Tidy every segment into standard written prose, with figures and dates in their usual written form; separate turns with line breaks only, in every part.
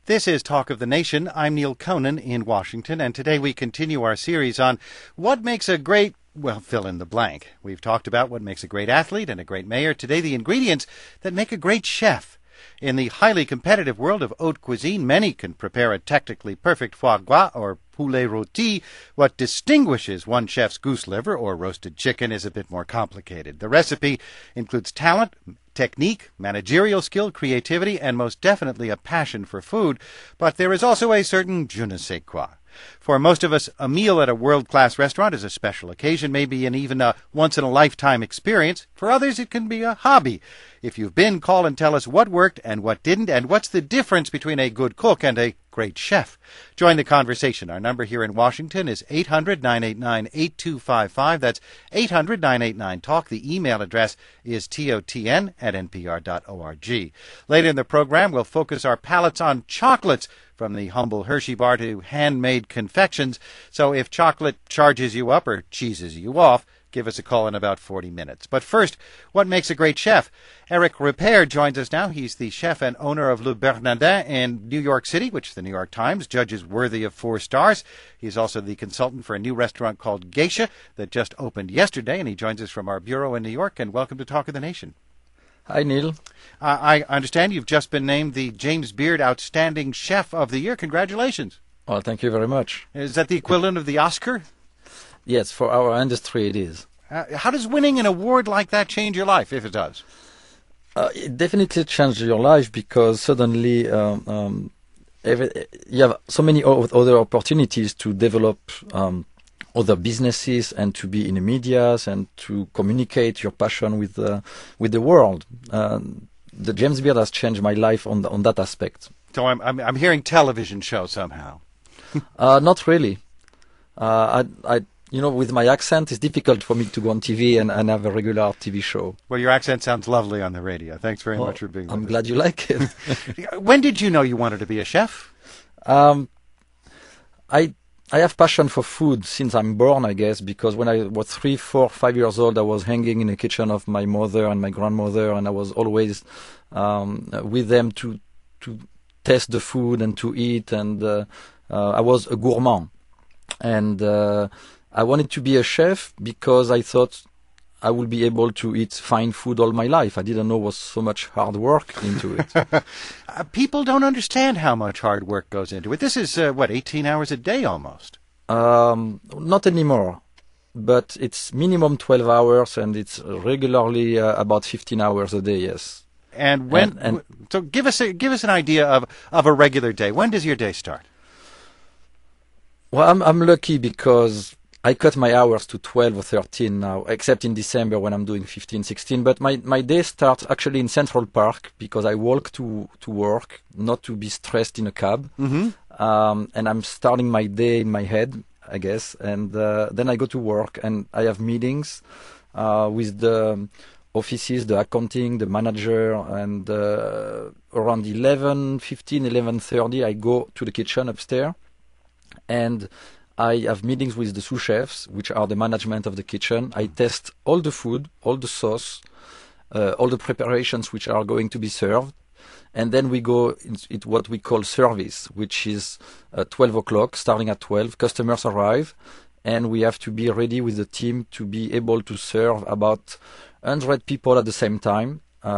This is Talk of the Nation. I'm Neil Conan in Washington, and today we continue our series on what makes a great, well, fill in the blank. We've talked about what makes a great athlete and a great mayor. Today, the ingredients that make a great chef. In the highly competitive world of haute cuisine, many can prepare a technically perfect foie gras or poulet rôti. What distinguishes one chef's goose liver or roasted chicken is a bit more complicated. The recipe includes talent, technique, managerial skill, creativity, and most definitely a passion for food. But there is also a certain je ne sais quoi. For most of us, a meal at a world-class restaurant is a special occasion, maybe even a once-in-a-lifetime experience. For others, it can be a hobby. If you've been, call and tell us what worked and what didn't, and what's the difference between a good cook and a great chef. Join the conversation. Our number here in Washington is 800-989-8255. That's 800-989-TALK. The email address is totn@npr.org. Later in the program, we'll focus our palates on chocolates, from the humble Hershey bar to handmade confections. So if chocolate charges you up or cheeses you off, give us a call in about 40 minutes. But first, what makes a great chef? Eric Ripert joins us now. He's the chef and owner of Le Bernardin in New York City, which the New York Times judges worthy of 4 stars. He's also the consultant for a new restaurant called Geisha that just opened yesterday, and he joins us from our bureau in New York. And welcome to Talk of the Nation.
Hi, Neil.
I understand you've just been named the James Beard Outstanding Chef of the Year. Congratulations.
Well, thank you very much.
Is that the equivalent of the Oscar?
Yes, for our industry it is.
How does winning an award like that change your life, if it does?
It definitely changed your life because suddenly you have so many other opportunities to develop other businesses and to be in the media and to communicate your passion with the world. The James Beard has changed my life on that aspect.
So I'm hearing television show somehow.
Not really. With my accent, it's difficult for me to go on TV and have a regular TV show.
Well, your accent sounds lovely on the radio. Thanks very much for being with us.
I'm glad you like it.
When did you know you wanted to be a chef?
I have passion for food since I'm born, I guess, because when I was 3, 4, 5 years old, I was hanging in the kitchen of my mother and my grandmother, and I was always with them to test the food and to eat, and I was a gourmand. And I wanted to be a chef because I thought I would be able to eat fine food all my life. I didn't know there was so much hard work into it.
People don't understand how much hard work goes into it. This is, 18 hours a day almost?
Not anymore. But it's minimum 12 hours, and it's regularly about 15 hours a day, yes.
And so give us an idea of a regular day. When does your day start?
Well, I'm lucky because I cut my hours to 12 or 13 now, except in December when I'm doing 15, 16. But my day starts actually in Central Park because I walk to work, not to be stressed in a cab. Mm-hmm. And I'm starting my day in my head, I guess. And then I go to work and I have meetings with the offices, the accounting, the manager. And around 11:30, I go to the kitchen upstairs. And I have meetings with the sous chefs, which are the management of the kitchen. I test all the food, all the sauce, all the preparations which are going to be served. And then we go into what we call service, which is 12 o'clock, starting at 12. Customers arrive, and we have to be ready with the team to be able to serve about 100 people at the same time.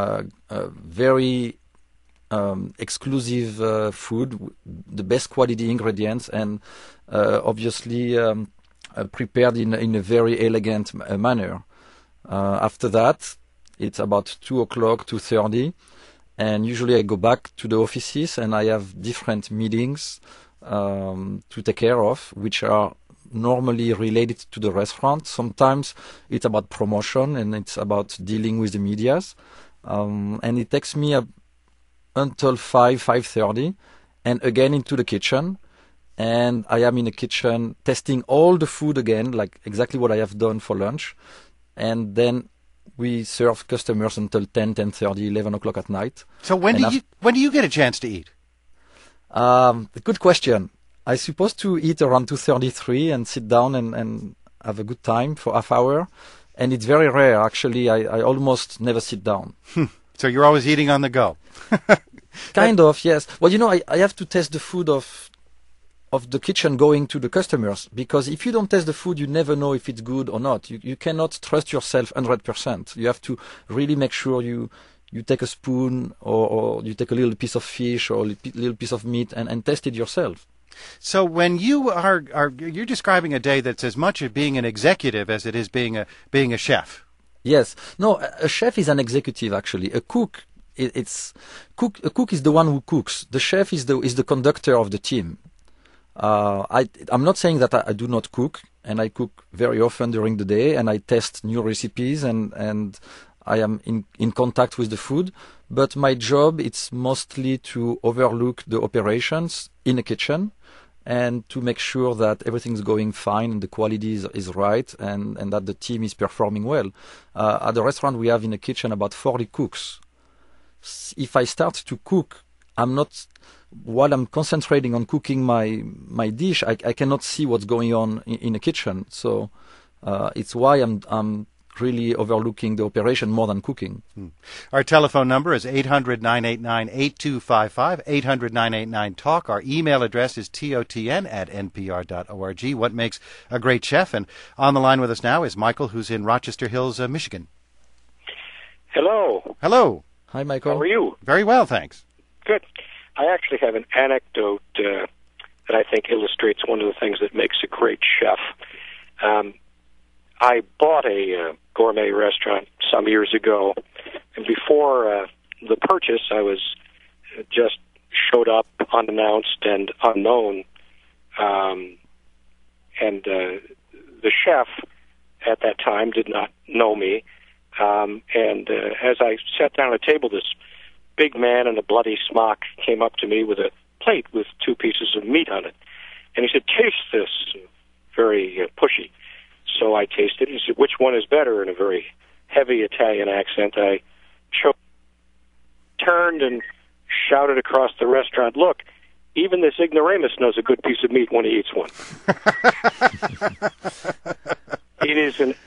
Very exclusive food, the best quality ingredients, and obviously prepared in a very elegant manner. After that, it's about 2 o'clock, 2:30, and usually I go back to the offices and I have different meetings to take care of, which are normally related to the restaurant. Sometimes it's about promotion and it's about dealing with the medias, and it takes me until 5:30, and again into the kitchen. And I am in the kitchen testing all the food again, like exactly what I have done for lunch. And then we serve customers until 10:30, 11 o'clock at night.
So when do you get a chance to eat?
Good question. I'm supposed to eat around 2:33 and sit down and have a good time for half hour. And it's very rare, actually. I almost never sit down.
So you're always eating on the go.
Kind of, yes. Well, I have to test the food of the kitchen going to the customers, because if you don't test the food, you never know if it's good or not. You cannot trust yourself 100%. You have to really make sure you take a spoon or you take a little piece of fish or a little piece of meat and test it yourself.
So when you're describing a day that's as much of being an executive as it is being a chef.
Yes. No, a chef is an executive, actually. A cook, a cook is the one who cooks. The chef is the conductor of the team. I'm not saying that I do not cook, and I cook very often during the day, and I test new recipes, and I am in contact with the food. But my job, it's mostly to overlook the operations in the kitchen and to make sure that everything's going fine and the quality is right and that the team is performing well. At the restaurant, we have in the kitchen about 40 cooks. If I start to cook, while I'm concentrating on cooking my dish, I cannot see what's going on in the kitchen. So it's why I'm really overlooking the operation more than cooking.
Our telephone number is 800-989-8255, 800-989-TALK. Our email address is totn@npr.org. What makes a great chef? And on the line with us now is Michael, who's in Rochester Hills, Michigan.
Hello.
Hello.
Hi, Michael.
How are you?
Very well, thanks.
Good. I actually have an anecdote that I think illustrates one of the things that makes a great chef. I bought a gourmet restaurant some years ago, and before the purchase, I was just showed up unannounced and unknown, and the chef at that time did not know me. And as I sat down at a table, this big man in a bloody smock came up to me with a plate with 2 pieces of meat on it, and he said, "Taste this," very pushy. So I tasted it. He said, "Which one is better?" In a very heavy Italian accent. I turned and shouted across the restaurant, "Look, even this ignoramus knows a good piece of meat when he eats one." It is an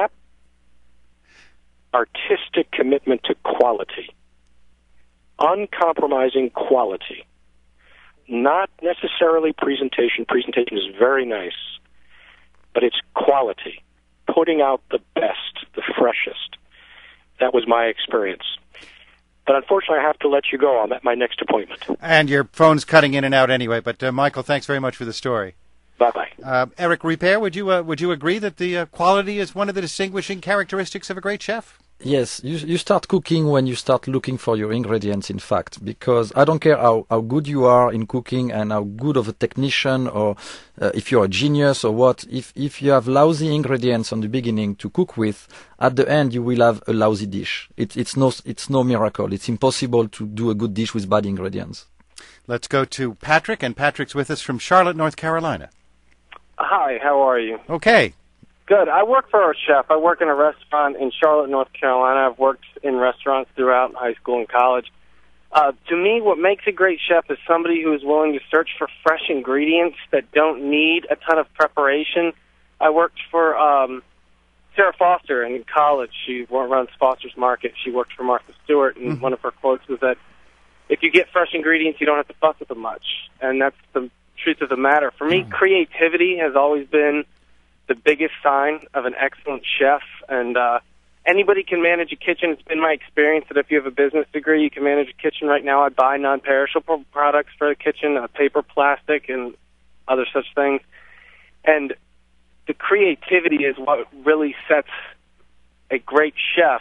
artistic commitment to quality, uncompromising quality, not necessarily presentation. Presentation is very nice, but it's quality, putting out the best, the freshest. That was my experience. But unfortunately, I have to let you go. I'm at my next appointment.
And your phone's cutting in and out anyway. But Michael, thanks very much for the story.
Bye-bye.
Eric Ripert, would you agree that the quality is one of the distinguishing characteristics of a great chef?
Yes, you start cooking when you start looking for your ingredients, in fact, because I don't care how good you are in cooking and how good of a technician or if you're a genius or what, if you have lousy ingredients on the beginning to cook with, at the end you will have a lousy dish. It's no miracle. It's impossible to do a good dish with bad ingredients. Let's
go to Patrick, and Patrick's with us from Charlotte, North Carolina.
Hi, how are you?
Okay.
Good. I work for a chef. I work in a restaurant in Charlotte, North Carolina. I've worked in restaurants throughout high school and college. To me, what makes a great chef is somebody who is willing to search for fresh ingredients that don't need a ton of preparation. I worked for Sarah Foster in college. She runs Foster's Market. She worked for Martha Stewart, and one of her quotes was that if you get fresh ingredients, you don't have to fuss with them much. And that's the truth of the matter. For me, creativity has always been the biggest sign of an excellent chef, and anybody can manage a kitchen. It's been my experience that if you have a business degree, you can manage a kitchen. Right now, I buy non-perishable products for the kitchen, paper, plastic, and other such things. And the creativity is what really sets a great chef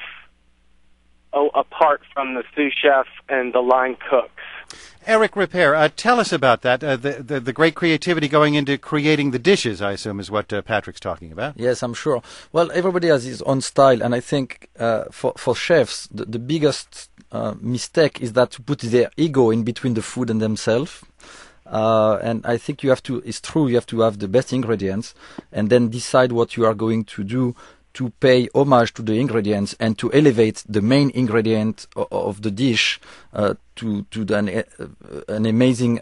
apart from the sous chef and the line cooks.
Eric Ripert, tell us about that, the great creativity going into creating the dishes, I assume, is what Patrick's talking about.
Yes, I'm sure. Well, everybody has his own style, and I think for chefs, the biggest mistake is that to put their ego in between the food and themselves. And I think it's true, you have to have the best ingredients, and then decide what you are going to do to pay homage to the ingredients and to elevate the main ingredient of the dish to an amazing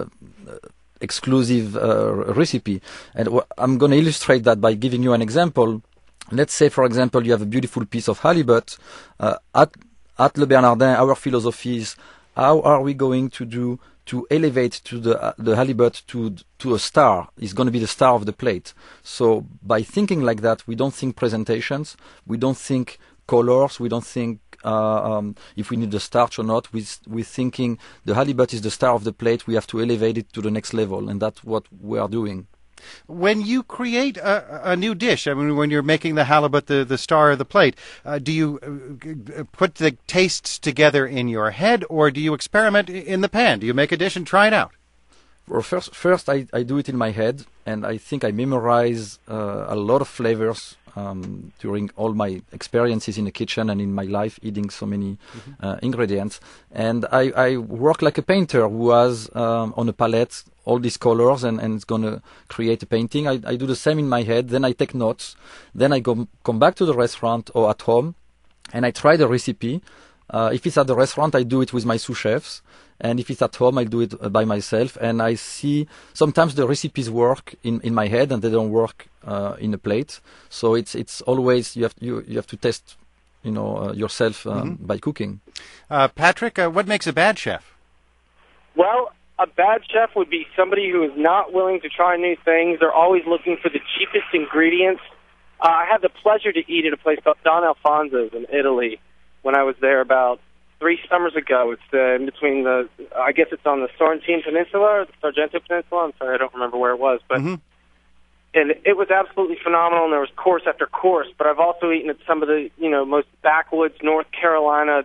exclusive recipe. And I'm going to illustrate that by giving you an example. Let's say, for example, you have a beautiful piece of halibut. At Le Bernardin, our philosophy is how are we going to elevate to the halibut to a star? It's going to be the star of the plate. So by thinking like that, we don't think presentations, we don't think colors, we don't think if we need the starch or not. We're thinking the halibut is the star of the plate. We have to elevate it to the next level, and that's what we are doing.
When you create a new dish, I mean, when you're making the halibut the star of the plate, do you put the tastes together in your head, or do you experiment in the pan? Do you make a dish and try it out?
Well, first I do it in my head, and I think I memorize a lot of flavors during all my experiences in the kitchen and in my life, eating so many ingredients. And I work like a painter who has on a palette all these colors and is going to create a painting. I do the same in my head. Then I take notes. Then I come back to the restaurant or at home, and I try the recipe. If it's at the restaurant, I do it with my sous chefs. And if it's at home, I do it by myself. And I see sometimes the recipes work in my head and they don't work in a plate. So it's always you have to test yourself by cooking.
Patrick, what makes a bad chef?
Well, a bad chef would be somebody who is not willing to try new things. They're always looking for the cheapest ingredients. I had the pleasure to eat at a place called Don Alfonso's in Italy when I was there about 3 summers ago. It's in between I guess it's on the Sorrentine Peninsula or the Sargento Peninsula. I'm sorry, I don't remember where it was. But and it was absolutely phenomenal, and there was course after course. But I've also eaten at some of the most backwoods North Carolina,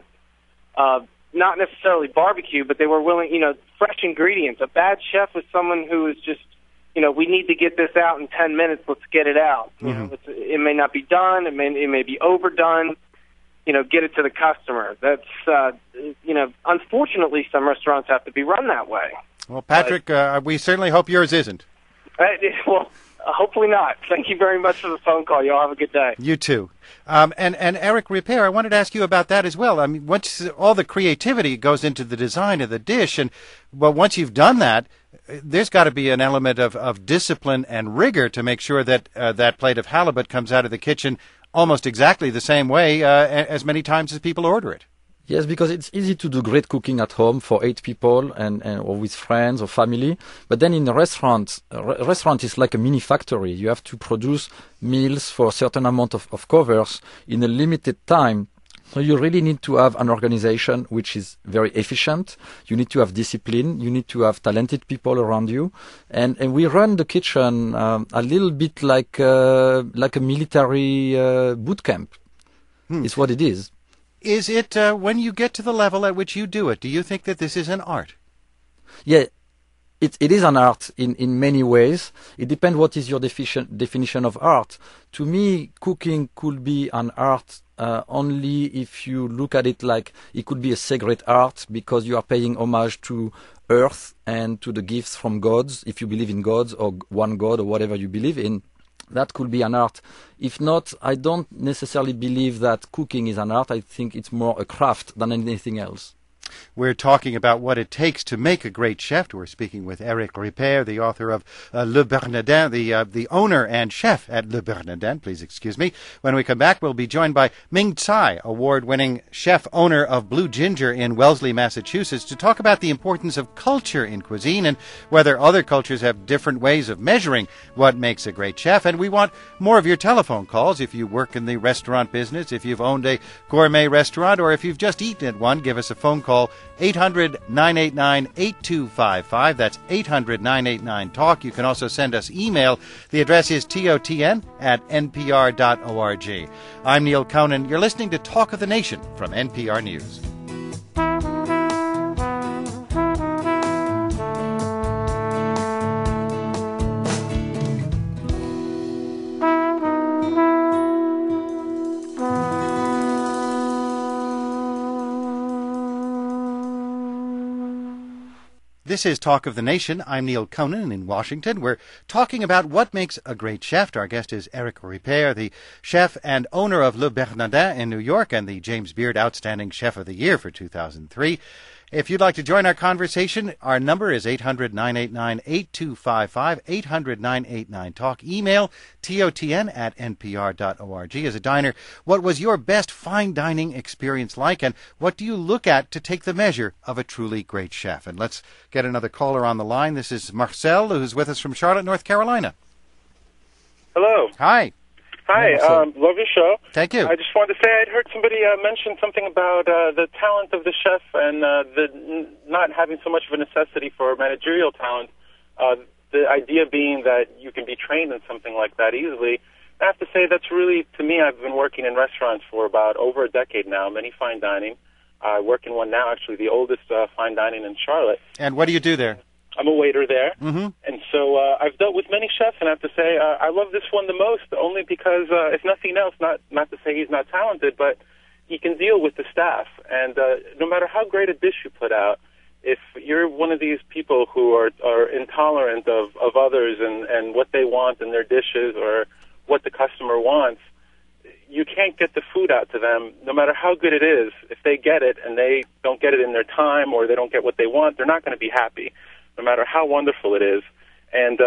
not necessarily barbecue, but they were willing, fresh ingredients. A bad chef was someone who was just, we need to get this out in 10 minutes. Let's get it out. It may not be done. It may be overdone. Get it to the customer. That's, unfortunately, some restaurants have to be run that way.
Well, Patrick, we certainly hope yours isn't.
Well, hopefully not. Thank you very much for the phone call. You all have a good day.
You too. And Eric Ripert, I wanted to ask you about that as well. I mean, once all the creativity goes into the design of the dish, once you've done that, there's got to be an element of discipline and rigor to make sure that that plate of halibut comes out of the kitchen almost exactly the same way as many times as people order it.
Yes, because it's easy to do great cooking at home for 8 people or with friends or family. But then in a restaurant is like a mini factory. You have to produce meals for a certain amount of covers in a limited time. So you really need to have an organization which is very efficient. You need to have discipline. You need to have talented people around you. And we run the kitchen a little bit like a military boot camp. It's what it is.
Is it, when you get to the level at which you do it, do you think that this is an art?
Yeah, it is an art in many ways. It depends what is your definition of art. To me, cooking could be an art only if you look at it like it could be a sacred art because you are paying homage to earth and to the gifts from gods, if you believe in gods or one god or whatever you believe in. That could be an art. If not, I don't necessarily believe that cooking is an art. I think it's more a craft than anything else.
We're talking about what it takes to make a great chef. We're speaking with Eric Ripert, the author of Le Bernardin, the owner and chef at Le Bernardin. Please excuse me. When we come back, we'll be joined by Ming Tsai, award-winning chef owner of Blue Ginger in Wellesley, Massachusetts, to talk about the importance of culture in cuisine and whether other cultures have different ways of measuring what makes a great chef. And we want more of your telephone calls. If you work in the restaurant business, if you've owned a gourmet restaurant, or if you've just eaten at one, give us a phone call. 800-989-8255. That's 800-989-TALK. You can also send us email. The address is totn@npr.org. I'm Neil Conan. You're listening to Talk of the Nation from NPR News. This is Talk of the Nation. I'm Neil Conan in Washington. We're talking about what makes a great chef. Our guest is Eric Ripert, the chef and owner of Le Bernardin in New York and the James Beard Outstanding Chef of the Year for 2003. If you'd like to join our conversation, our number is 800-989-8255, 800-989-TALK. Email totn@npr.org. As a diner, what was your best fine dining experience like, and what do you look at to take the measure of a truly great chef? And let's get another caller on the line. This is Marcel, who's with us from Charlotte, North Carolina.
Hello.
Hi.
Hi, love your show.
Thank you.
I just wanted to say I'd heard somebody mention something about the talent of the chef and not having so much of a necessity for managerial talent. The idea being that you can be trained in something like that easily. I have to say that's really, to me, I've been working in restaurants for about over a decade now, many fine dining. I work in one now, actually, the oldest fine dining in Charlotte.
And what do you do there?
I'm a waiter there,
Mm-hmm.
and so I've dealt with many chefs, and I have to say I love this one the most, only because, if nothing else, not to say he's not talented, but he can deal with the staff, and no matter how great a dish you put out, if you're one of these people who are intolerant of others and what they want in their dishes or what the customer wants, you can't get the food out to them, no matter how good it is. If they get it and they don't get it in their time or they don't get what they want, they're not going to be happy, no matter how wonderful it is. And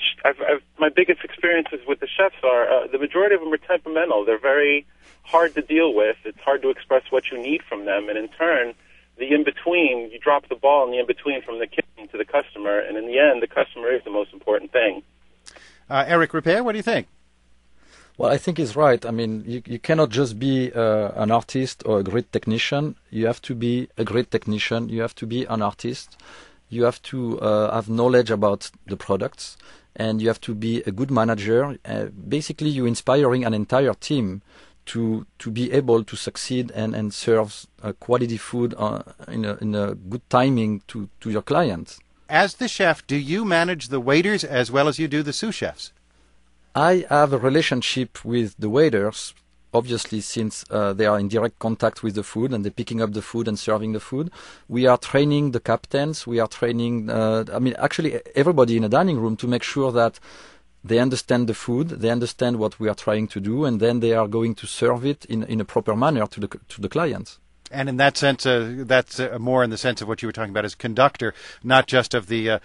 my biggest experiences with the chefs are the majority of them are temperamental. They're very hard to deal with. It's hard to express what you need from them. And in turn, the in-between, you drop the ball in the in-between from the kitchen to the customer. And in the end, the customer is the most important thing.
Eric Ripert, what do you think?
Well, I think he's right. I mean, you cannot just be an artist or a great technician. You have to be a great technician. You have to be an artist. You have to have knowledge about the products, and you have to be a good manager. Basically, you're inspiring an entire team to be able to succeed and serve quality food in a good timing to your clients.
As the chef, do you manage the waiters as well as you do the sous chefs?
I have a relationship with the waiters, obviously, since they are in direct contact with the food and they're picking up the food and serving the food. We are training the captains. We are training, actually everybody in a dining room to make sure that they understand the food, they understand what we are trying to do, and then they are going to serve it in a proper manner to the clients.
And in that sense, that's more in the sense of what you were talking about as conductor, not just of the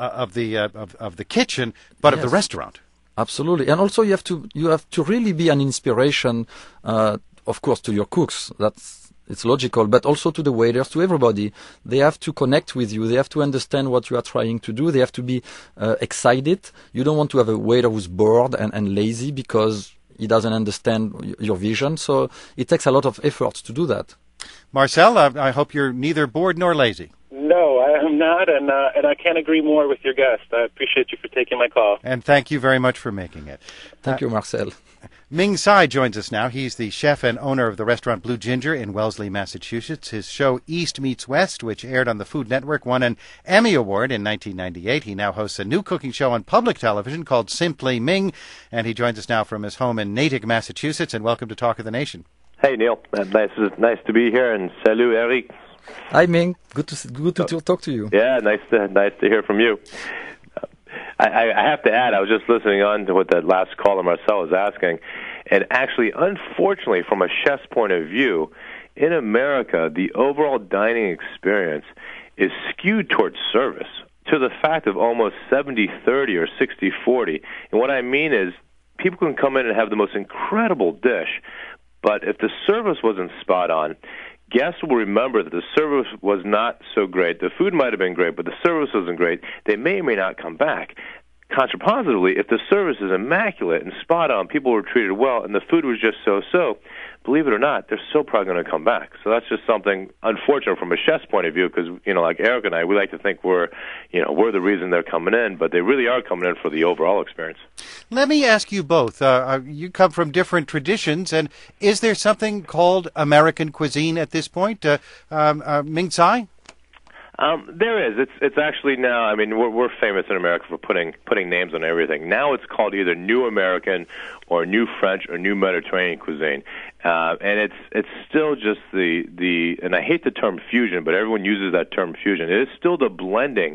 kitchen, but of the restaurant.
Absolutely, and also you have to really be an inspiration, of course, to your cooks. It's logical, but also to the waiters, to everybody. They have to connect with you. They have to understand what you are trying to do. They have to be excited. You don't want to have a waiter who's bored and lazy because he doesn't understand your vision. So it takes a lot of effort to do that.
Marcel, I hope you're neither bored nor lazy.
No, I am not, and I can't agree more with your guest. I appreciate you for taking my call.
And thank you very much for making it.
Thank you, Marcel.
Ming Tsai joins us now. He's the chef and owner of the restaurant Blue Ginger in Wellesley, Massachusetts. His show East Meets West, which aired on the Food Network, won an Emmy Award in 1998. He now hosts a new cooking show on public television called Simply Ming, and he joins us now from his home in Natick, Massachusetts. And welcome to Talk of the Nation.
Hey, Neil. Nice to be here, and salut, Eric.
Hi, Ming. Good to talk to you.
Yeah, nice to hear from you. I have to add, I was just listening on to what that last caller Marcel was asking, and actually, unfortunately, from a chef's point of view, in America, the overall dining experience is skewed towards service to the fact of almost 70-30 or 60-40. And what I mean is, people can come in and have the most incredible dish, but if the service wasn't spot on, guests will remember that the service was not so great. The food might have been great, but the service wasn't great. They may or may not come back. Contrapositively, if the service is immaculate and spot on, people were treated well, and the food was just so-so, believe it or not, they're still probably going to come back. So that's just something unfortunate from a chef's point of view, because, like Eric and I, we like to think we're the reason they're coming in, but they really are coming in for the overall experience.
Let me ask you both. You come from different traditions, and is there something called American cuisine at this point? Ming Tsai?
There is. It's actually now. I mean, we're famous in America for putting names on everything. Now it's called either New American or New French or New Mediterranean cuisine, and it's still just the. And I hate the term fusion, but everyone uses that term fusion. It is still the blending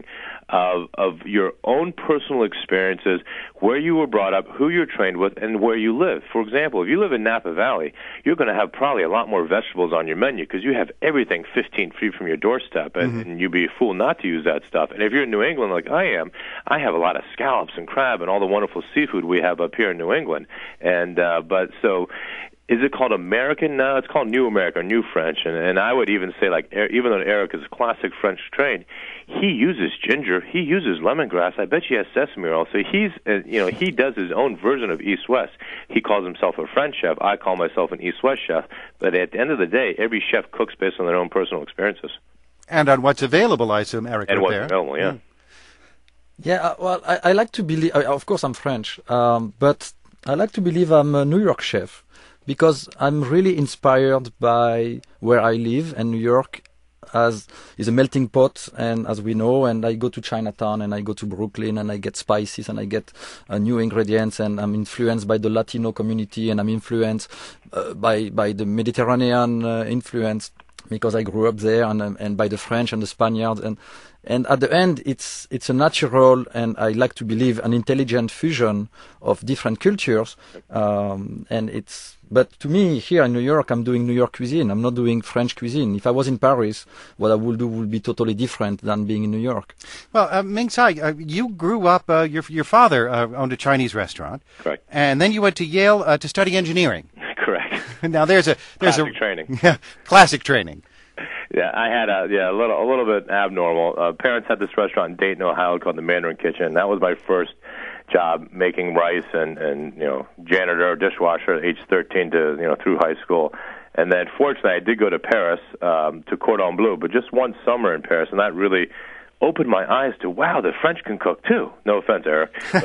of your own personal experiences, where you were brought up, who you're trained with, and where you live. For example, if you live in Napa Valley, you're going to have probably a lot more vegetables on your menu because you have everything 15 feet from your doorstep, and you'd be a fool not to use that stuff. And if you're in New England like I am, I have a lot of scallops and crab and all the wonderful seafood we have up here in New England. And but so, is it called American? No, it's called New American, New French. And I would even say, like, even though Eric is classic French trained, he uses ginger, he uses lemongrass. I bet he has sesame oil. So he's, he does his own version of East-West. He calls himself a French chef. I call myself an East-West chef. But at the end of the day, every chef cooks based on their own personal experiences.
And on what's available, I assume, Eric.
And what's available, yeah.
Yeah, well, I like to believe, of course I'm French, but I like to believe I'm a New York chef. Because I'm really inspired by where I live, and New York is a melting pot, and as we know, and I go to Chinatown, and I go to Brooklyn, and I get spices, and I get new ingredients, and I'm influenced by the Latino community, and I'm influenced by the Mediterranean influence, because I grew up there, and by the French and the Spaniards, and at the end, it's a natural, and I like to believe, an intelligent fusion of different cultures, but to me, here in New York, I'm doing New York cuisine. I'm not doing French cuisine. If I was in Paris, what I would do would be totally different than being in New York.
Well, Ming Tsai, you grew up, your father owned a Chinese restaurant.
Correct.
And then you went to Yale to study engineering.
Correct.
Now there's
classic training.
Yeah, classic training.
Yeah, I had a little bit abnormal. Parents had this restaurant in Dayton, Ohio called the Mandarin Kitchen. That was my first job, making rice and janitor, dishwasher at age 13 to through high school. And then fortunately I did go to Paris to Cordon Bleu, but just one summer in Paris, and that really opened my eyes to, wow, the French can cook too. No offense, Eric. But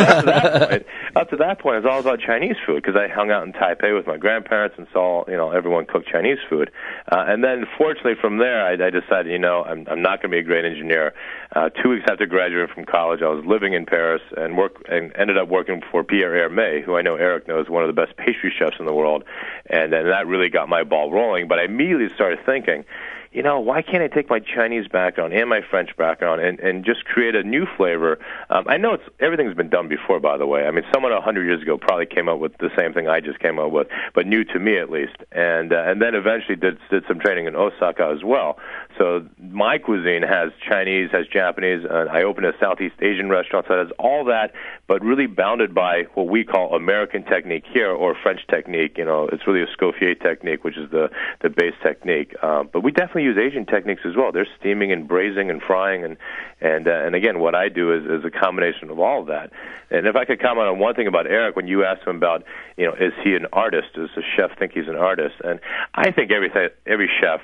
up to that point, it was all about Chinese food because I hung out in Taipei with my grandparents and saw, everyone cook Chinese food. And then, fortunately, from there, I decided, I'm not going to be a great engineer. 2 weeks after graduating from college, I was living in Paris and ended up working for Pierre Hermé, who I know Eric knows, one of the best pastry chefs in the world. And that really got my ball rolling. But I immediately started thinking, why can't I take my Chinese background and my French background and just create a new flavor? I know everything's been done before, by the way. I mean, someone 100 years ago probably came up with the same thing I just came up with, but new to me at least. And then eventually did some training in Osaka as well. So my cuisine has Chinese, has Japanese, and I opened a Southeast Asian restaurant, so it has all that, but really bounded by what we call American technique here, or French technique. It's really a Escoffier technique, which is the base technique. But we definitely use Asian techniques as well. There's steaming and braising and frying, and again, what I do is a combination of all of that. And if I could comment on one thing about Eric, when you asked him about, is he an artist? Does a chef think he's an artist? And I think every chef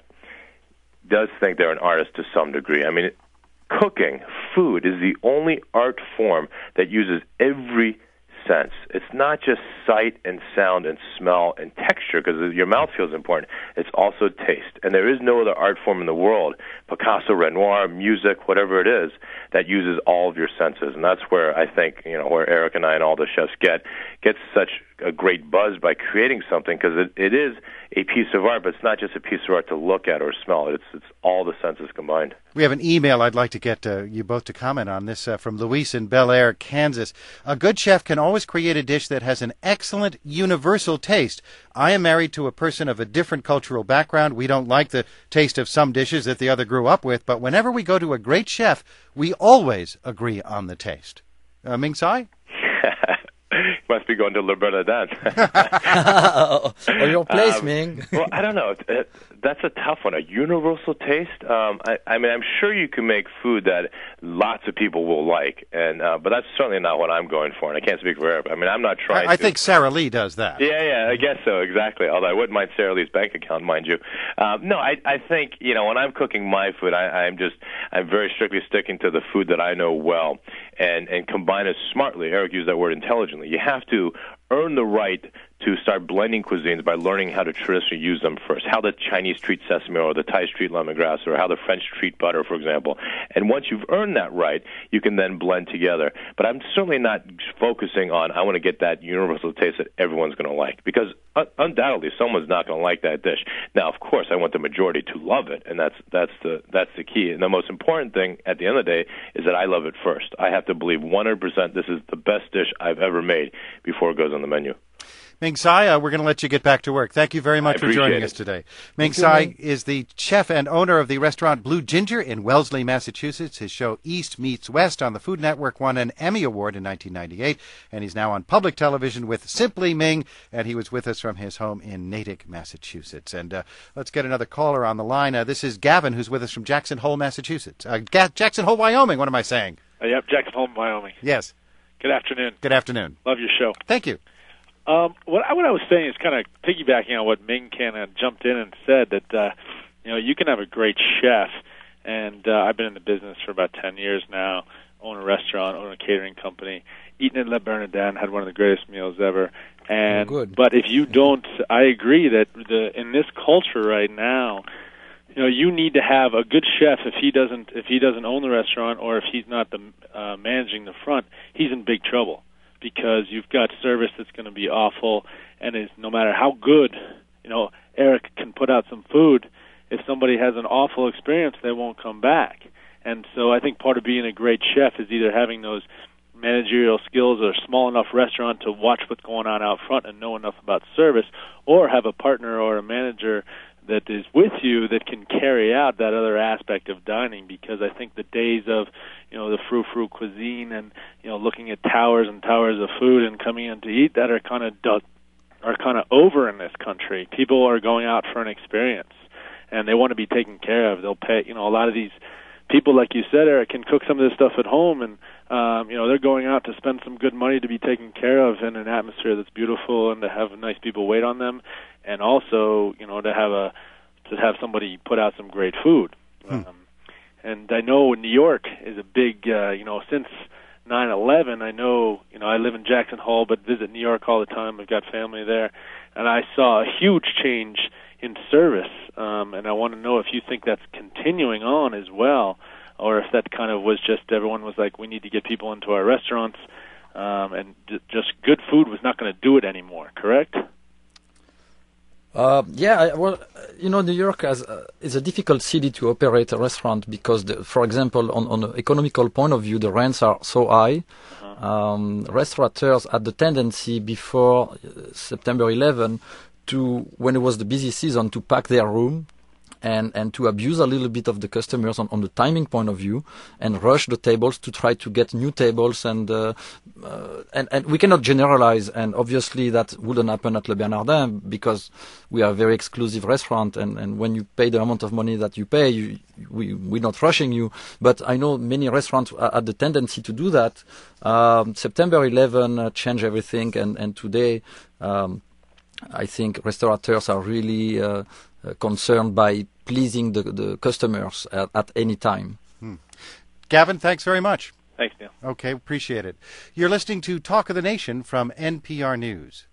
does think they're an artist to some degree. I mean, cooking, food is the only art form that uses every sense. It's not just sight and sound and smell and texture, because your mouth feels important. It's also taste. And there is no other art form in the world, Picasso, Renoir, music, whatever it is, that uses all of your senses. And that's where I think, where Eric and I and all the chefs get such a great buzz by creating something, because it is a piece of art, but it's not just a piece of art to look at or smell. It's all the senses combined.
We have an email I'd like to get you both to comment on this from Luis in Bel Air, Kansas. A good chef can always create a dish that has an excellent universal taste. I am married to a person of a different cultural background. We don't like the taste of some dishes that the other grew up with, but whenever we go to a great chef, we always agree on the taste. Ming Tsai?
Must be going to Le Bernardin.
Or your place, Ming.
Well, I don't know. That's a tough one. A universal taste. I mean, I'm sure you can make food that lots of people will like, but that's certainly not what I'm going for. And I can't speak for Eric. I mean, I'm not trying.
I think Sara Lee does that.
Yeah, I guess so. Exactly. Although I wouldn't mind Sara Lee's bank account, mind you. No, I think when I'm cooking my food, I'm very strictly sticking to the food that I know well, and combine it smartly. Eric used that word intelligently. You have to earn the right to start blending cuisines by learning how to traditionally use them first, how the Chinese treat sesame oil, or the Thais treat lemongrass, or how the French treat butter, for example. And once you've earned that right, you can then blend together. But I'm certainly not focusing on, I want to get that universal taste that everyone's going to like, because undoubtedly someone's not going to like that dish. Now, of course, I want the majority to love it, and that's the key. And the most important thing at the end of the day is that I love it first. I have to believe 100% this is the best dish I've ever made before it goes on the menu.
Ming Tsai, we're going to let you get back to work. Thank you very much for joining us today. Ming Tsai is the chef and owner of the restaurant Blue Ginger in Wellesley, Massachusetts. His show East Meets West on the Food Network won an Emmy Award in 1998, and he's now on public television with Simply Ming, and he was with us from his home in Natick, Massachusetts. And let's get another caller on the line. This is Gavin, who's with us from Jackson Hole, Massachusetts. Jackson Hole, Wyoming, what am I saying?
Yep, Jackson Hole, Wyoming.
Yes.
Good afternoon.
Good afternoon.
Love your show.
Thank you.
What I was saying is kind of piggybacking on what Ming kind of jumped in and said that you can have a great chef, and I've been in the business for about 10 years now. Own a restaurant, own a catering company. Eaten at Le Bernardin, had one of the greatest meals ever. And but if you don't, I agree that in this culture right now, you need to have a good chef. If he doesn't own the restaurant, or if he's not the managing the front, he's in big trouble. Because you've got service that's going to be awful, and no matter how good, Eric can put out some food, if somebody has an awful experience, they won't come back. And so I think part of being a great chef is either having those managerial skills or a small enough restaurant to watch what's going on out front and know enough about service, or have a partner or a manager that is with you that can carry out that other aspect of dining, because I think the days of, the frou-frou cuisine and, looking at towers and towers of food and coming in to eat, that are kind of over in this country. People are going out for an experience, and they want to be taken care of. They'll pay, a lot of these people, like you said, Eric, can cook some of this stuff at home, and, they're going out to spend some good money to be taken care of in an atmosphere that's beautiful and to have nice people wait on them. And also, to have somebody put out some great food. And I know New York is a big, since 9/11, I know, I live in Jackson Hole, but visit New York all the time. I've got family there. And I saw a huge change in service. And I want to know if you think that's continuing on as well, or if that kind of was just everyone was like, we need to get people into our restaurants, and just good food was not going to do it anymore, correct?
New York is a difficult city to operate a restaurant because, for example, on an economical point of view, the rents are so high. Restaurateurs had the tendency before September 11 when it was the busy season, to pack their room and to abuse a little bit of the customers on the timing point of view, and rush the tables to try to get new tables, and we cannot generalize, and obviously that wouldn't happen at Le Bernardin because we are a very exclusive restaurant, and when you pay the amount of money that you pay, we're not rushing you. But I know many restaurants had the tendency to do that. September 11 changed everything, and today I think restaurateurs are really concerned by pleasing the customers at any time.
Gavin, thanks very much.
Thanks, Neil.
Okay, appreciate it. You're listening to Talk of the Nation from NPR News.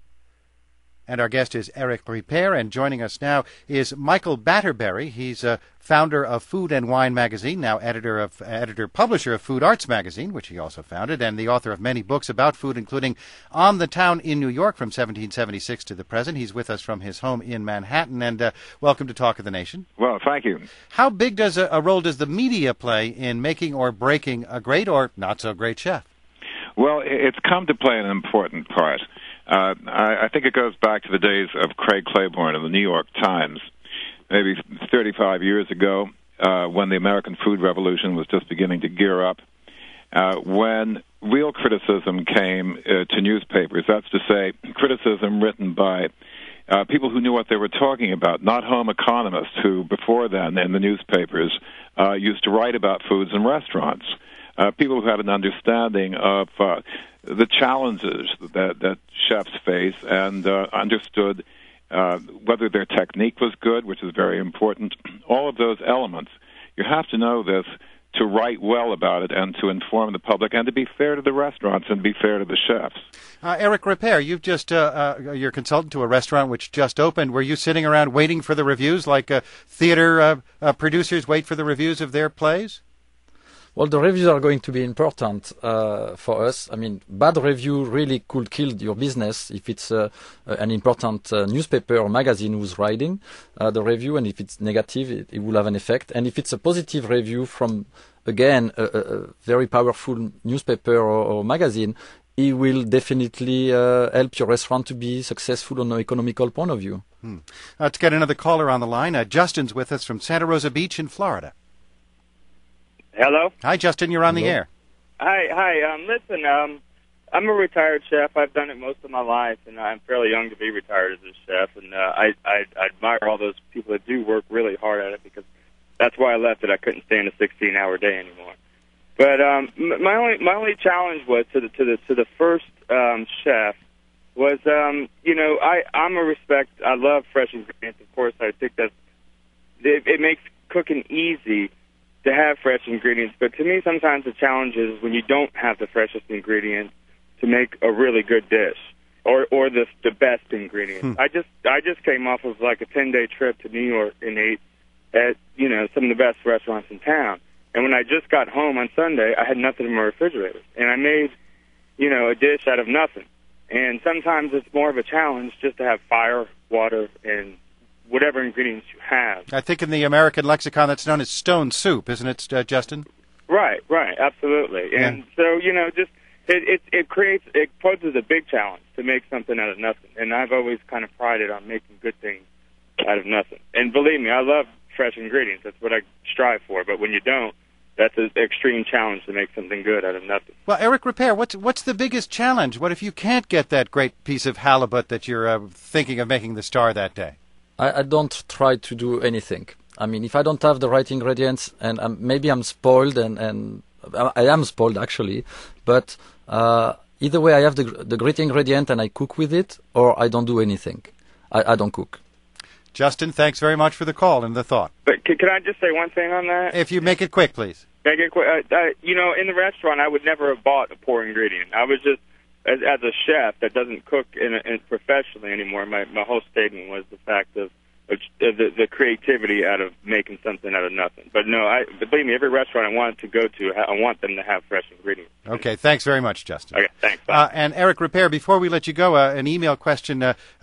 And our guest is Eric Ripert, and joining us now is Michael Batterberry. He's a founder of Food and Wine magazine, now publisher of Food Arts magazine, which he also founded, and the author of many books about food, including On the Town in New York from 1776 to the present. He's with us from his home in Manhattan, and welcome to Talk of the Nation.
Well, thank you.
How big a role does the media play in making or breaking a great or not so great chef?
Well, it's come to play an important part. I think it goes back to the days of Craig Claiborne of the New York Times, maybe 35 years ago, when the American food revolution was just beginning to gear up, when real criticism came to newspapers. That's to say, criticism written by people who knew what they were talking about, not home economists who, before then, in the newspapers, used to write about foods and restaurants. People who had an understanding of the challenges that chefs face and understood whether their technique was good, which is very important. All of those elements. You have to know this to write well about it and to inform the public and to be fair to the restaurants and be fair to the chefs.
Eric Ripert, you've just you're consultant to a restaurant which just opened. Were you sitting around waiting for the reviews like theater producers wait for the reviews of their plays?
Well, the reviews are going to be important for us. I mean, bad review really could kill your business if it's an important newspaper or magazine who's writing the review, and if it's negative, it will have an effect. And if it's a positive review from, again, a very powerful newspaper or magazine, it will definitely help your restaurant to be successful on an economical point of view.
Let's get another caller on the line. Justin's with us from Santa Rosa Beach in Florida.
Hello?
Hi, Justin. You're on the air.
Hi. Listen, I'm a retired chef. I've done it most of my life, and I'm fairly young to be retired as a chef. And I admire all those people that do work really hard at it, because that's why I left it. I couldn't stand a 16-hour day anymore. But my only challenge was to the first chef was I'm a respect. I love fresh ingredients. Of course, I think that it makes cooking easy to have fresh ingredients, but to me sometimes the challenge is when you don't have the freshest ingredients to make a really good dish or the best ingredients. I just came off of like a 10-day trip to New York and ate at some of the best restaurants in town. And when I just got home on Sunday, I had nothing in my refrigerator, and I made a dish out of nothing. And sometimes it's more of a challenge just to have fire, water, and whatever ingredients you have.
I think in the American lexicon that's known as stone soup, isn't it, Justin?
Right, absolutely.
Yeah.
And so, just it poses a big challenge to make something out of nothing. And I've always kind of prided on making good things out of nothing. And believe me, I love fresh ingredients. That's what I strive for. But when you don't, that's an extreme challenge to make something good out of nothing.
Well, Eric Ripert, what's the biggest challenge? What if you can't get that great piece of halibut that you're thinking of making the star that day?
I don't try to do anything. I mean, if I don't have the right ingredients, and maybe I'm spoiled, and I am spoiled actually, but either way I have the great ingredient and I cook with it, or I don't do anything. I don't cook.
Justin, thanks very much for the call and the thought.
But can I just say one thing on that?
If you make it quick, please.
Make it quick. In the restaurant, I would never have bought a poor ingredient. I was just, as a chef that doesn't cook in professionally anymore, my whole statement was the fact of the creativity out of making something out of nothing. But no, believe me, every restaurant I want to go to, I want them to have fresh ingredients.
Okay, thanks very much, Justin.
Okay, thanks. Bye.
And Eric Ripert, before we let you go, an email question.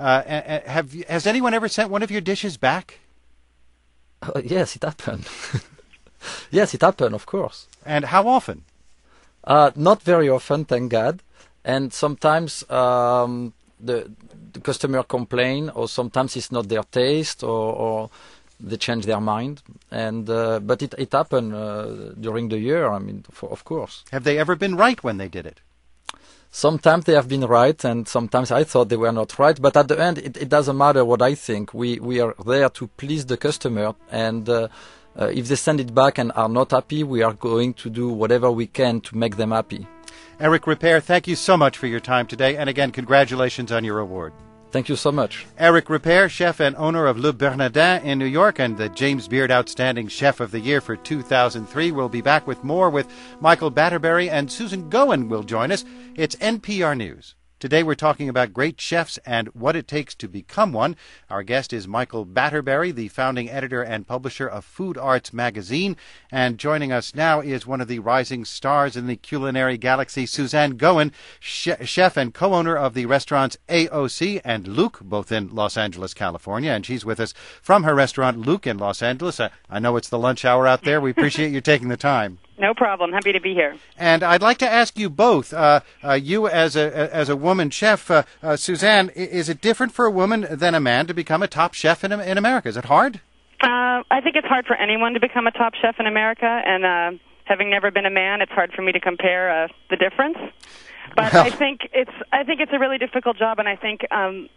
Has anyone ever sent one of your dishes back?
Yes, it happened. Yes, it happened, of course.
And how often?
Not very often, thank God. And sometimes the customer complain, or sometimes it's not their taste, or they change their mind. And but it happened during the year. I mean, of course.
Have they ever been right when they did it?
Sometimes they have been right, and sometimes I thought they were not right. But at the end, it doesn't matter what I think. We are there to please the customer, and if they send it back and are not happy, we are going to do whatever we can to make them happy.
Eric Ripert, thank you so much for your time today, and again, congratulations on your award.
Thank you so much.
Eric Ripert, chef and owner of Le Bernardin in New York and the James Beard Outstanding Chef of the Year for 2003. We'll be back with more with Michael Batterberry, and Susan Goen will join us. It's NPR News. Today we're talking about great chefs and what it takes to become one. Our guest is Michael Batterberry, the founding editor and publisher of Food Arts magazine. And joining us now is one of the rising stars in the culinary galaxy, Suzanne Goen, chef and co-owner of the restaurants AOC and Luke, both in Los Angeles, California. And she's with us from her restaurant, Luke, in Los Angeles. I know it's the lunch hour out there. We appreciate you taking the time.
No problem. Happy to be here.
And I'd like to ask you both, you as a woman chef, Suzanne, is it different for a woman than a man to become a top chef in America? Is it hard?
I think it's hard for anyone to become a top chef in America, and having never been a man, it's hard for me to compare the difference. But I think it's a really difficult job, and I think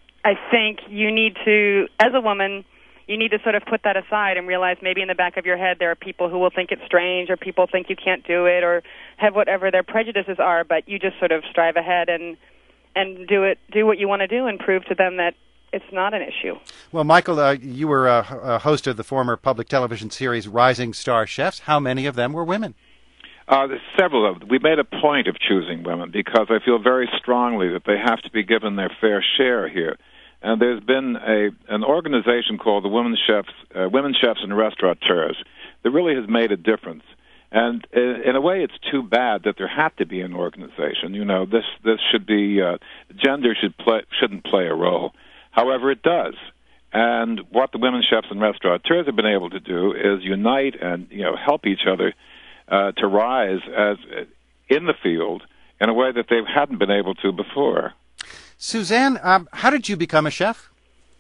you need to, as a woman, you need to sort of put that aside and realize maybe in the back of your head there are people who will think it's strange, or people think you can't do it, or have whatever their prejudices are, but you just sort of strive ahead and do what you want to do and prove to them that it's not an issue.
Well, Michael, you were a host of the former public television series Rising Star Chefs. How many of them were women?
There's several of them. We made a point of choosing women because I feel very strongly that they have to be given their fair share here. And there's been an organization called the Women Chefs and Restaurateurs that really has made a difference. And in a way, it's too bad that there had to be an organization. You know, this should be gender shouldn't play a role. However, it does. And what the Women Chefs and Restaurateurs have been able to do is unite and help each other to rise as in the field in a way that they hadn't been able to before.
Suzanne, how did you become a chef?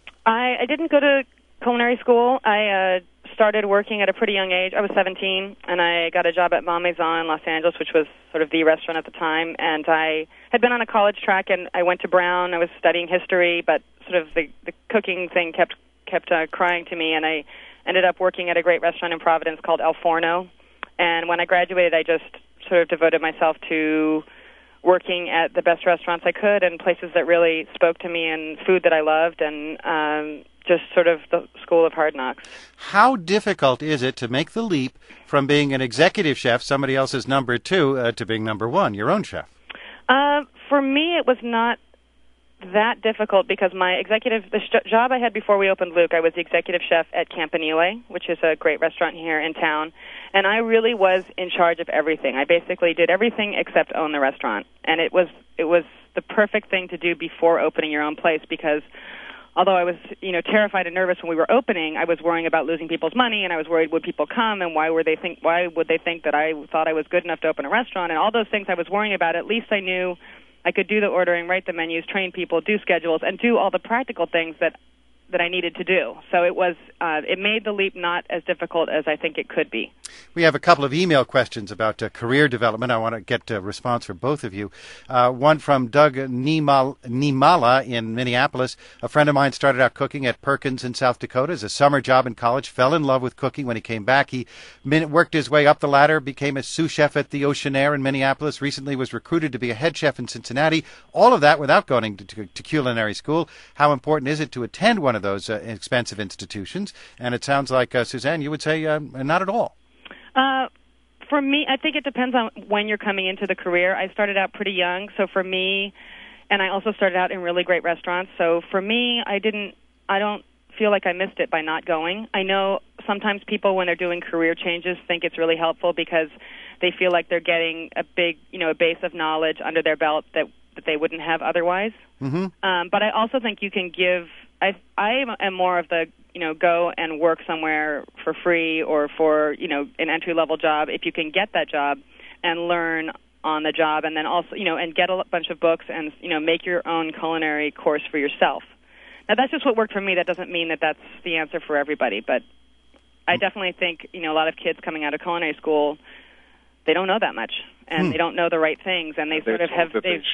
I didn't go to culinary school. I started working at a pretty young age. I was 17, and I got a job at Malmaison in Los Angeles, which was sort of the restaurant at the time. And I had been on a college track, and I went to Brown. I was studying history, but sort of the cooking thing kept crying to me, and I ended up working at a great restaurant in Providence called El Forno. And when I graduated, I just sort of devoted myself to working at the best restaurants I could and places that really spoke to me and food that I loved, and just sort of the school of hard knocks.
How difficult is it to make the leap from being an executive chef, somebody else's number two, to being number one, your own chef?
For me, it was not that difficult because the job I had before we opened Luke, I was the executive chef at Campanile, which is a great restaurant here in town, and I really was in charge of everything. I basically did everything except own the restaurant, and it was the perfect thing to do before opening your own place because although I was terrified and nervous when we were opening, I was worrying about losing people's money, and I was worried would people come and why would they think that I thought I was good enough to open a restaurant, and all those things I was worrying about. At least I knew I could do the ordering, write the menus, train people, do schedules, and do all the practical things that I needed to do. So it made the leap not as difficult as I think it could be.
We have a couple of email questions about career development. I want to get a response from both of you. One from Doug Nimala in Minneapolis. A friend of mine started out cooking at Perkins in South Dakota as a summer job in college, fell in love with cooking when he came back. He worked his way up the ladder, became a sous chef at the Oceanaire in Minneapolis, recently was recruited to be a head chef in Cincinnati. All of that without going to culinary school. How important is it to attend one of those expensive institutions? And it sounds like, Suzanne, you would say not at all.
For me, I think it depends on when you're coming into the career. I started out pretty young, so for me, and I also started out in really great restaurants. So for me, I don't feel like I missed it by not going. I know sometimes people, when they're doing career changes, think it's really helpful because they feel like they're getting a big, a base of knowledge under their belt that they wouldn't have otherwise. Mm-hmm. But I also think you can give. I am more of the go and work somewhere for free or for an entry-level job if you can get that job and learn on the job, and then also and get a bunch of books and make your own culinary course for yourself. Now that's just what worked for me. That doesn't mean that that's the answer for everybody, but I definitely think a lot of kids coming out of culinary school, they don't know that much and they don't know the right things, and they sort of have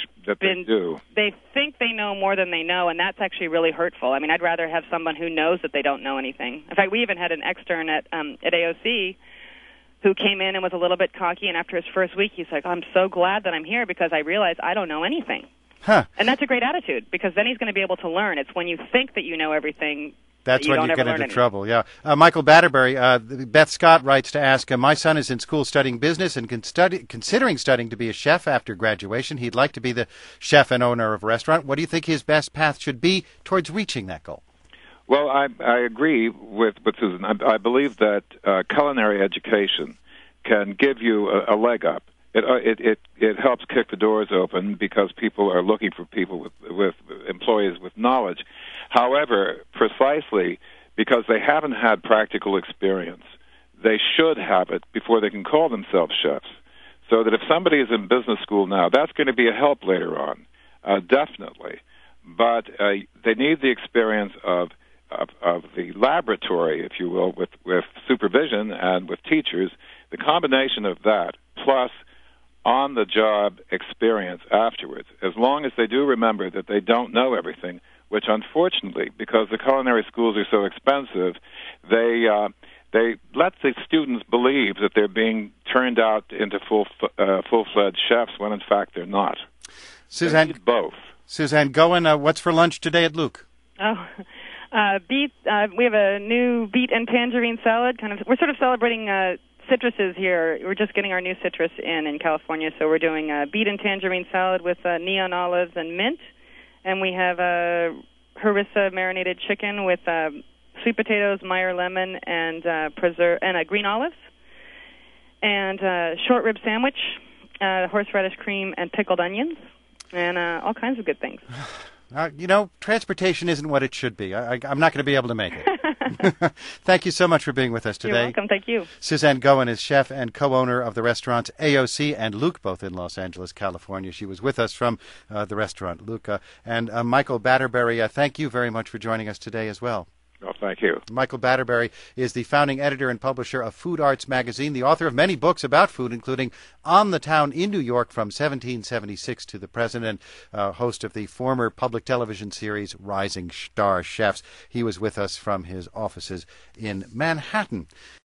they think they know more than they know, and that's actually really hurtful. I mean, I'd rather have someone who knows that they don't know anything. In fact, we even had an extern at AOC who came in and was a little bit cocky, and after his first week, he's like, "I'm so glad that I'm here because I realize I don't know anything."
Huh.
And that's a great attitude because then he's going to be able to learn. It's when you think that you know everything.
That's when you get into trouble, yeah. Michael Batterbury, Beth Scott writes to ask, my son is in school studying business and considering studying to be a chef after graduation. He'd like to be the chef and owner of a restaurant. What do you think his best path should be towards reaching that goal?
Well, I agree with Susan. I believe that culinary education can give you a leg up. It helps kick the doors open because people are looking for people with employees with knowledge. However, precisely because they haven't had practical experience, they should have it before they can call themselves chefs. So that if somebody is in business school now, that's going to be a help later on, definitely. But they need the experience of the laboratory, if you will, with supervision and with teachers. The combination of that plus on-the-job experience afterwards, as long as they do remember that they don't know everything, which unfortunately, because the culinary schools are so expensive, they let the students believe that they're being turned out into full-fledged chefs when in fact they're not.
Suzanne,
they need both.
Suzanne Goen, what's for lunch today at Luke?
Beet. We have a new beet and tangerine salad. We're sort of celebrating citruses here. We're just getting our new citrus in California, so we're doing beet and tangerine salad with neon olives and mint, and we have harissa marinated chicken with sweet potatoes, Meyer lemon, and green olives, and short rib sandwich, horseradish cream, and pickled onions, and all kinds of good things.
Transportation isn't what it should be. I'm not going to be able to make it. Thank you so much for being with us today.
You're welcome. Thank you.
Suzanne Goen is chef and co-owner of the restaurants AOC and Luke, both in Los Angeles, California. She was with us from the restaurant Luke. And Michael Batterberry, thank you very much for joining us today as well.
Oh, thank you.
Michael Batterberry is the founding editor and publisher of Food Arts magazine, the author of many books about food, including On the Town in New York from 1776 to the present, and host of the former public television series Rising Star Chefs. He was with us from his offices in Manhattan.